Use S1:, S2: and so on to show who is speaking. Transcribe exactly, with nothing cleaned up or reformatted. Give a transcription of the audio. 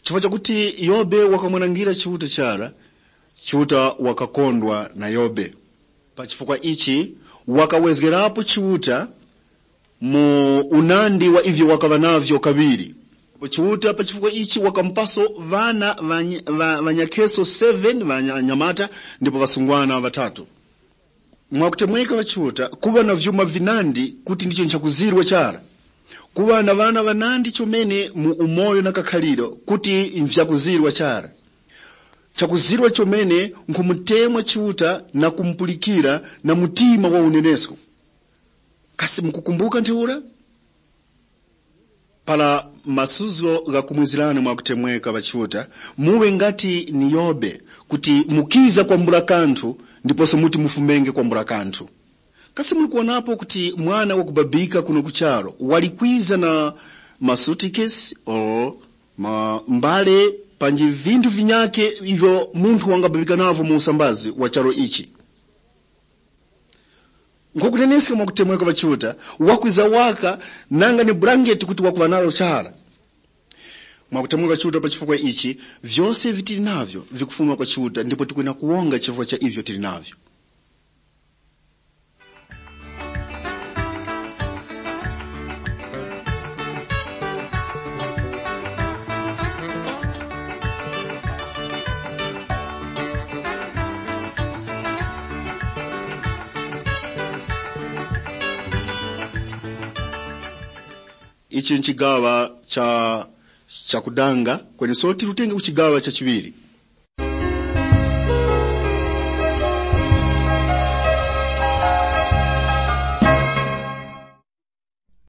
S1: chifukwa chakuti Yobe wakamwanangira chiuta chara, chiuta wakakondwa na Yobe. Pachifukwa ichi wakawezgerapo chiuta mu unandi wa ivyo wakavanavyo kabiri. Chiuta pachifukwa ichi wakampaso vana vanyakeso seven vanyamata ndipo vasungwana vatatu. Mwakutemweka wa chiuta kuva na vyuma vinandi kuti ndicho nchakuzirwa chara. Kuva na vana vanandi chomene mu umoyo na kakhaliro kuti nvyakuzirwa chara. Chakuzirwa chomene nkumutemwa chiuta na kumpulikira na mutima wa unenesko. Kasi mkukumbuka nteura? Pala masuzo ga kumwizirana mwa kutemweka wa chiuta, muwe ngati ni Yobe, kuti mukiza kwa mburakantu, ndiposo muti mufumenge kwa mburakantu. Kasi mulikuonapo kuti mwana wa kubabika kuno kucharo, walikwiza na masutikes o ma mbale panji vindu vinyake hivyo muntu wangababika navo mu usambazi wa charo ichi. Nkokunenesi mwa kutemweka wa chiuta, wakwiza waka nanga ni blanket kuti wakuvanalo chara. Mwa kutemweka wa chiuta pachifukwa ichi, vyose vitili navyo vikufuma kwa chiuta, ndipo tukwena kuonga chifukwa cha hivyo tili navyo. Ichi nchigawa cha cha kudanga kwenye soti rutenge kuchigawa cha chiviri.